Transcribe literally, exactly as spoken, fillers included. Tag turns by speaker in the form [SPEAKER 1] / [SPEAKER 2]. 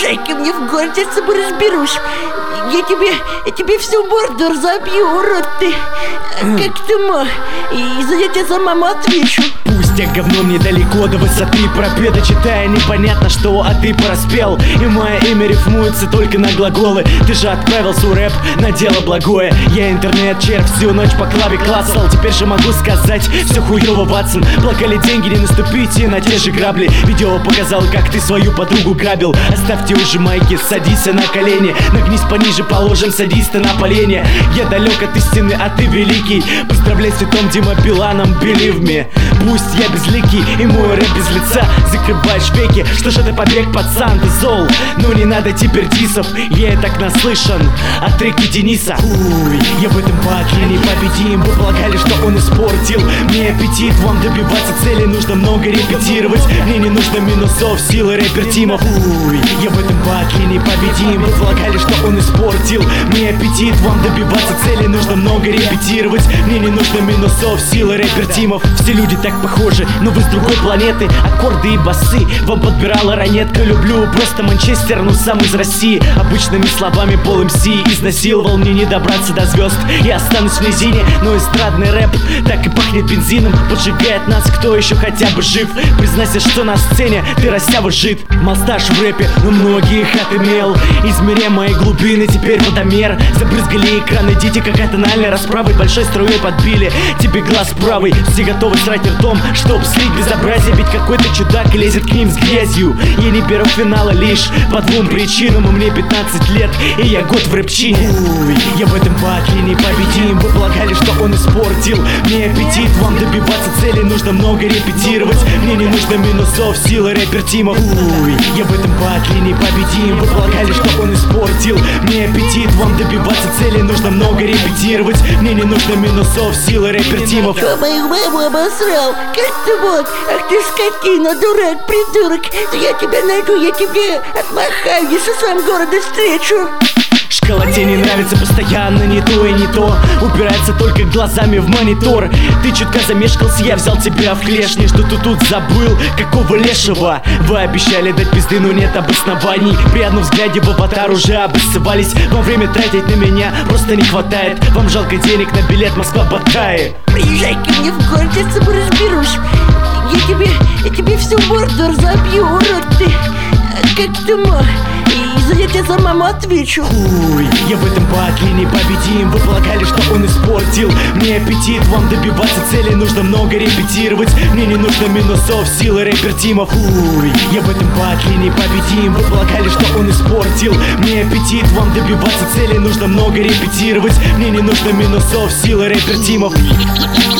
[SPEAKER 1] Приезжай ко мне в город, я с тобой разберусь. Я тебе, я тебе всю морду разобью, урод ты. Как ты мог? И за я тебе за маму отвечу.
[SPEAKER 2] Пусть я говном недалеко до высоты пропеда, читая непонятно что, а ты проспел. И мое имя рифмуется только на глаголы. Ты же отправил свой рэп на дело благое. Я интернет-червь, всю ночь по клаве классал. Теперь же могу сказать, все хуёво, Ватсон. Благали деньги, не наступите на те же грабли. Видео показал, как ты свою подругу грабил. Оставьте уже майки, садись на колени. Нагнись пониже, положим садиста на поленье. Я далек от истины, а ты великий. Поздравляй с цветом Дима Биланом, believe me. Пусть я безликий и мой рэп без лица. Закрываешь веки, что ж это побег, пацан, ты зол. Но не надо теперь дисов, я и так наслышан от треки Дениса. Уй, я в этом батле непобедим. Вы полагали, что он испортил мне аппетит. Вам добиваться цели нужно много репетировать. Мне не нужно минусов, силы рэпер Тимов. Уй, я в этом батле непобедим. Вы полагали, что он испортил мне аппетит. Вам добиваться цели нужно много репетировать. Мне не нужно минусов, силы рэпер Тимов. Все люди так похожи, но вы с другой планеты. Аккорды и басы вам подбирала ранетка. Люблю просто Манчестер, но сам из России. Обычными словами пол эм си изнасиловал. Мне не добраться до звезд, я останусь в низине. Но эстрадный рэп так и пахнет бензином. Поджигает нас, кто еще хотя бы жив. Признайся, что на сцене ты растява жид. Молстаж в рэпе, но многие их отымел. Измеряя мои глубины, теперь водомер. Забрызгали экраны, дети как тональной расправой. Большой струей подбили тебе глаз правый. Все готовы срать ртом, чтоб слить безобразие. Ведь какой-то чудак лезет к ним с грязью. Я не беру финала лишь по двум причинам. И мне пятнадцать лет, и я год в рэпчине. Уй, я в этом батле непобедим. Вы полагали, что он испортил мне аппетит. Вам добиваться цели нужно много репетировать. Мне не нужно минусов, силы рэпер Тимов. Уй, я в этом батле непобедим. Вы полагали, что он испортил мне аппетит. Вам добиваться цели нужно много репетировать. Мне не нужно минусов, силы рэпер Тимов.
[SPEAKER 1] Кто мою маму обосрал? Как ты мог? Ах ты скотина, дурак, придурок. Я тебя найду, я тебе отмахаю, если сам города встречу.
[SPEAKER 2] Шкала тебе не нравится, постоянно не то и не то. Упирается только глазами в монитор. Ты чутка замешкался, я взял тебя в клешни. Что ты тут забыл, какого лешего? Вы обещали дать пизды, но нет обоснований. При одном взгляде в аватар уже обоссывались. Вам время тратить на меня просто не хватает. Вам жалко денег на билет Москва-Батае.
[SPEAKER 1] Приезжай ко мне в город, я с тобой разберусь. Я тебе, я тебе всю морду разобью, урод ты. Как ты мог? И за я тебе за маму отвечу.
[SPEAKER 2] Уй, я в этом батле непобедим. Вы полагали, что он испортил мне аппетит. Вам добиваться цели нужно много репетировать. Мне не нужно минусов, силы рэпер Тимов. Уй, я в этом батле непобедим. Вы полагали, что он испортил мне аппетит. Вам добиваться цели нужно много репетировать. Мне не нужно минусов, силы рэпер Тимов.